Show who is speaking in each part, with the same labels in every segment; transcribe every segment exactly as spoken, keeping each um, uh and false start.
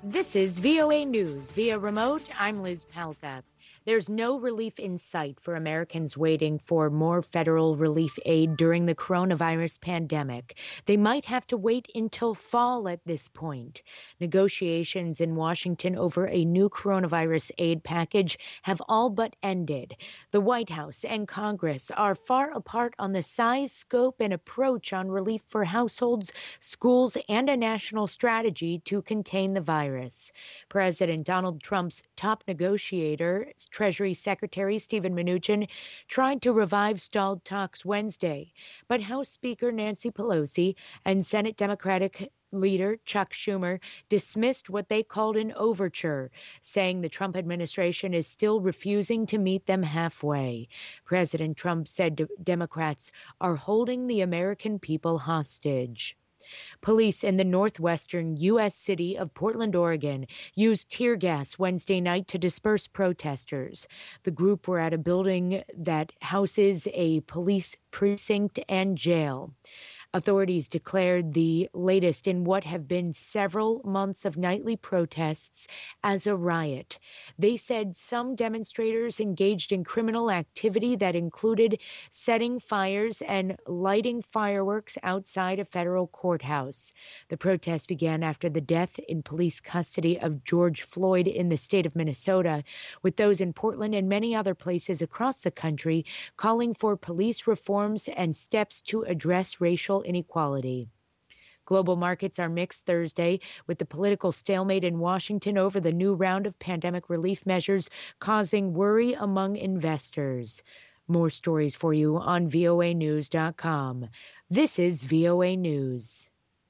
Speaker 1: This is V O A News via remote. I'm Liz Palka. There's no relief in sight for Americans waiting for more federal relief aid during the coronavirus pandemic. They might have to wait until fall at this point. Negotiations in Washington over a new coronavirus aid package have all but ended. The White House and Congress are far apart on the size, scope, and approach on relief for households, schools, and a national strategy to contain the virus. President Donald Trump's top negotiator, Treasury Secretary Steven Mnuchin, tried to revive stalled talks Wednesday, but House Speaker Nancy Pelosi and Senate Democratic leader Chuck Schumer dismissed what they called an overture, saying the Trump administration is still refusing to meet them halfway. President Trump said Democrats are holding the American people hostage. Police in the northwestern U S city of Portland, Oregon, used tear gas Wednesday night to disperse protesters. The group were at a building that houses a police precinct and jail. Authorities declared the latest in what have been several months of nightly protests as a riot. They said some demonstrators engaged in criminal activity that included setting fires and lighting fireworks outside a federal courthouse. The protest began after the death in police custody of George Floyd in the state of Minnesota, with those in Portland and many other places across the country calling for police reforms and steps to address racial inequality. Global markets are mixed Thursday, with the political stalemate in Washington over the new round of pandemic relief measures causing worry among investors. More stories for you on V O A news dot com. This is V O A News.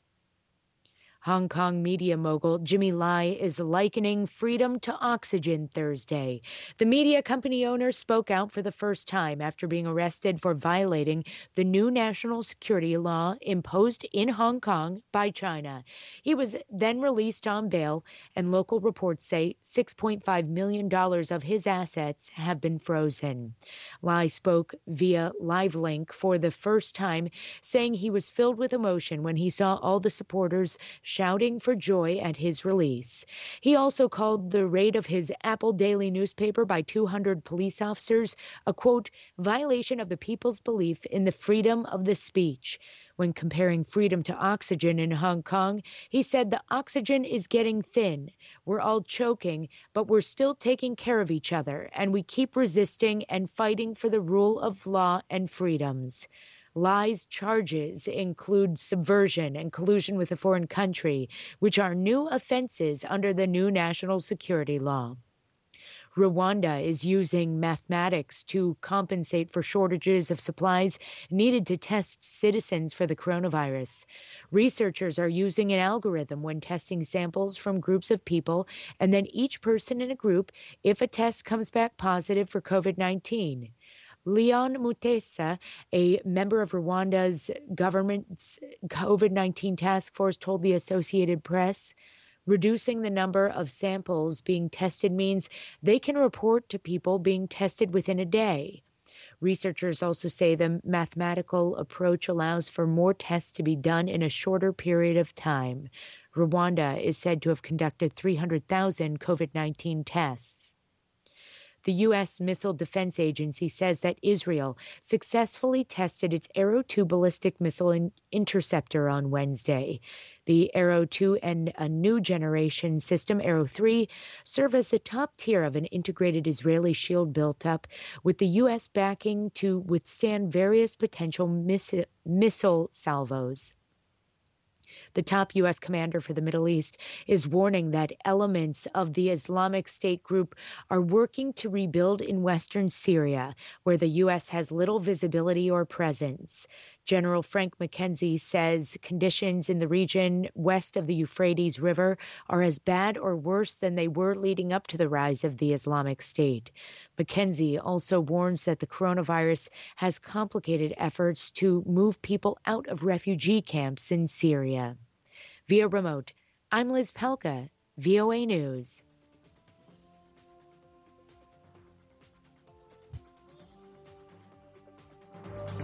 Speaker 1: Hong Kong media mogul Jimmy Lai is likening freedom to oxygen Thursday. The media company owner spoke out for the first time after being arrested for violating the new national security law imposed in Hong Kong by China. He was then released on bail, and local reports say six point five million dollars of his assets have been frozen. Lai spoke via live link for the first time, saying he was filled with emotion when he saw all the supporters shouting for joy at his release. He also called the raid of his Apple Daily newspaper by two hundred police officers a, quote, violation of the people's belief in the freedom of the speech. When comparing freedom to oxygen in Hong Kong, he said the oxygen is getting thin. We're all choking, but we're still taking care of each other, and we keep resisting and fighting for the rule of law and freedoms. Lai's charges include subversion and collusion with a foreign country, which are new offenses under the new national security law. Rwanda is using mathematics to compensate for shortages of supplies needed to test citizens for the coronavirus. Researchers are using an algorithm when testing samples from groups of people, and then each person in a group if a test comes back positive for COVID nineteen. Leon Mutesa, a member of Rwanda's government's COVID nineteen task force, told the Associated Press, reducing the number of samples being tested means they can report to people being tested within a day. Researchers also say the mathematical approach allows for more tests to be done in a shorter period of time. Rwanda is said to have conducted three hundred thousand COVID nineteen tests. The U S Missile Defense Agency says that Israel successfully tested its Arrow two ballistic missile in- interceptor on Wednesday. The Arrow two and a new generation system, Arrow three, serve as the top tier of an integrated Israeli shield built up, with the U S backing to withstand various potential miss- missile salvos. The top U S commander for the Middle East is warning that elements of the Islamic State group are working to rebuild in western Syria, where the U S has little visibility or presence. General Frank McKenzie says conditions in the region west of the Euphrates River are as bad or worse than they were leading up to the rise of the Islamic State. McKenzie also warns that the coronavirus has complicated efforts to move people out of refugee camps in Syria. Via remote, I'm Liz Pelka, V O A News.